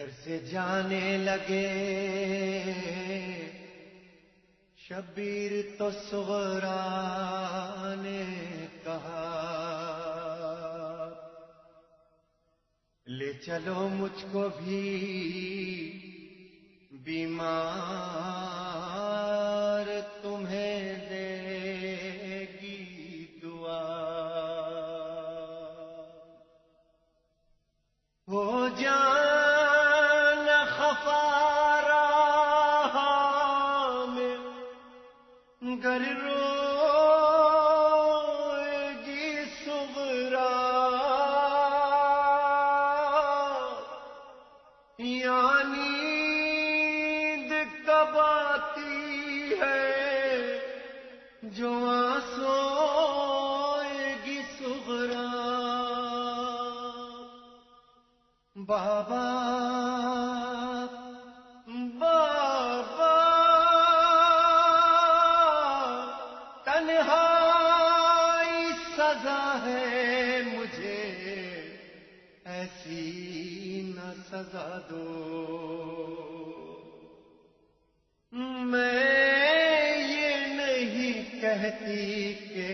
گھر سے جانے لگے شبیر تو صغرا نے کہا لے چلو مجھ کو بھی بیمار تمہیں دے گی دعا ہو جان خفارا میں گر روئے گی صغرا یعنی نیند کب آتی ہے جو سوئے گی صغرا بابا بابا تنہائی سزا ہے مجھے ایسی نہ سزا دو میں یہ نہیں کہتی کہ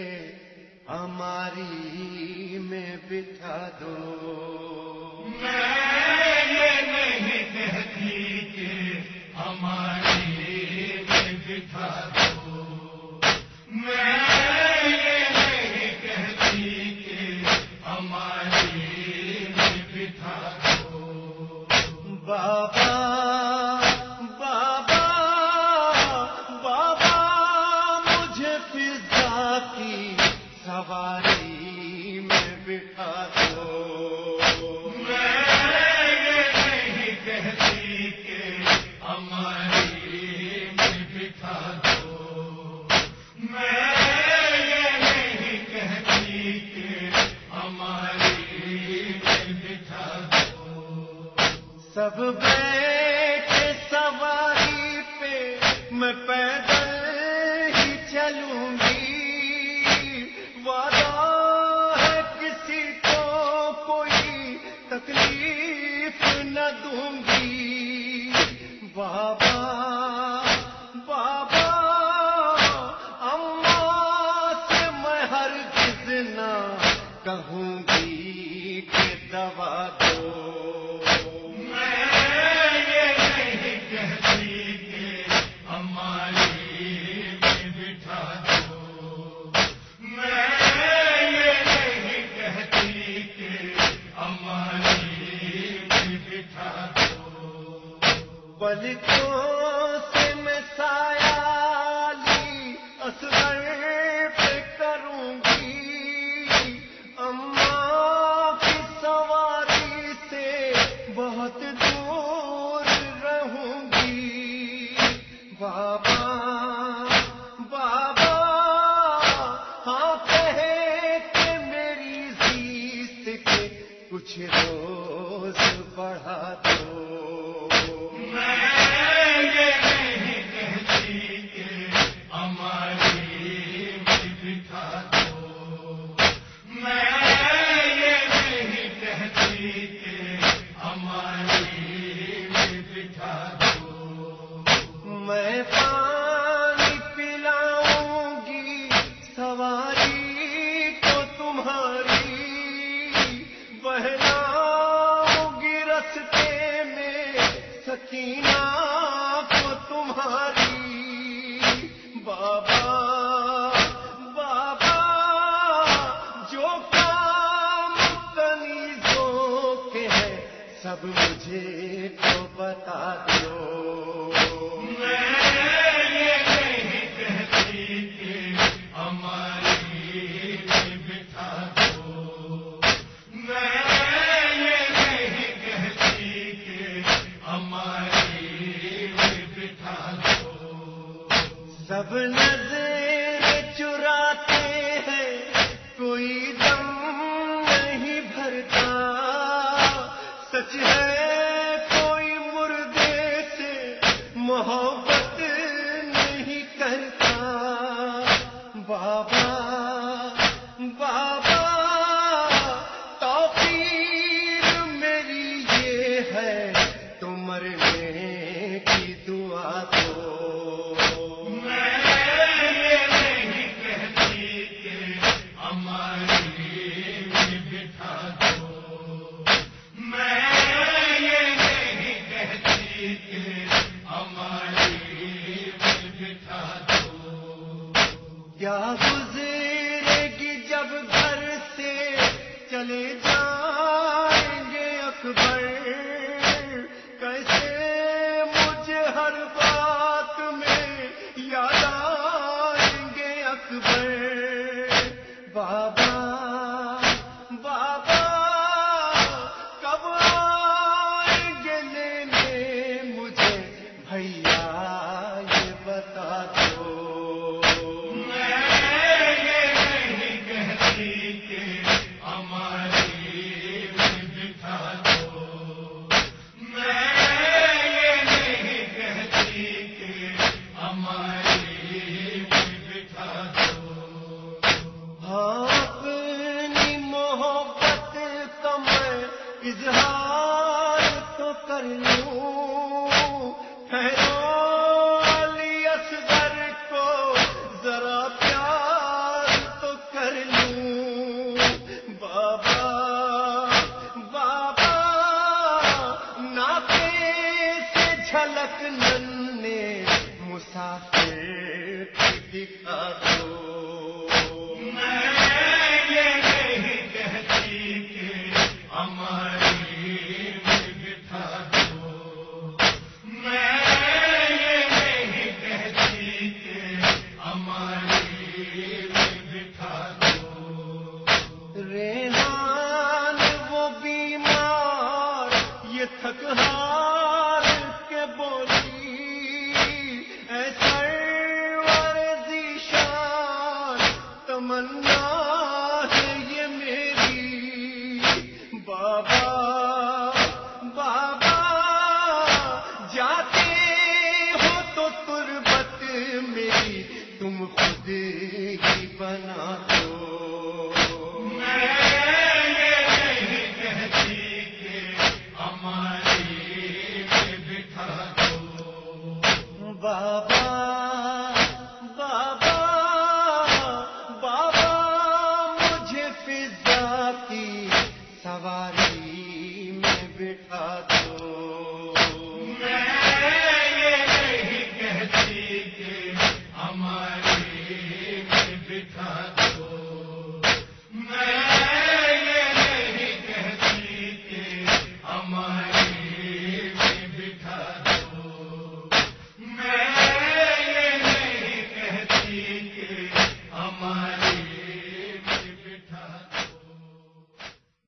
ہماری میں بٹھا دو میں یہ نہیں کہتی کہ ہماری میں بٹھا دو میں یہ نہیں کہتی کہ ہماری میں بٹھا دو بابا بابا بابا مجھے فضا کی سواری میں بٹھا دو سب بیٹھے سواری پہ میں پیدل ہی چلوں گی وعدہ ہے کسی کو کوئی تکلیف نہ دوں گی بابا بابا اماں سے میں ہرگز نہ کہوں گی کہ دوا دو پلکوں سے میں سایہ لی اصغر پہ کروں گی اماں کی سواری سے بہت دور رہوں گی بابا بابا ہاں کہے کہ میری زیست کے کچھ روز بڑھا دو میں پانی پلاؤں گی سواری کو تمہاری بہلاؤں گی رستے میں سکینہ کو تمہاری بابا بابا جو کام کنیزوں کے ہیں سب مجھے تو بتا دو سب نظر چراتے ہیں کوئی دم نہیں بھرتا سچ ہے کوئی مردے سے محبت نہیں کرتا بابا بابا توفیر میری یہ ہے تم مرنے کی دعا دو. میں یہ نہیں کہتی کہ ہماری میں بٹھا دو. میں یہ نہیں کہتی کہ ہماری میں بٹھا دو. کیا گزرے گی جب گھر سے چلے جائیں گے اکبر، کیسے مجھے ہر بات میں یاد آئیں گے اکبر. بابا بابا کب آئیں گے لینے مجھے بھیا یہ بتا دو. میں یہ نہیں کہتی کہ ہماری میں بٹھا دو. میں یہ نہیں کہتی کہ ہماری میں بٹھا دو. اپنی محبت کا میں اظہار تو کر لوں، علی اصغر کو ذرا پیار تو کر لوں. بابا بابا ناطے سے جھلک ننے مسافر کی دکھا دو. میں یہ نہیں کہتی کہ ہماری میں بٹھا دو. میں یہ نہیں کہتی کہ ہماری میں بٹھا دو. ریحان وہ بیمار یہ تھک ہار کے بولے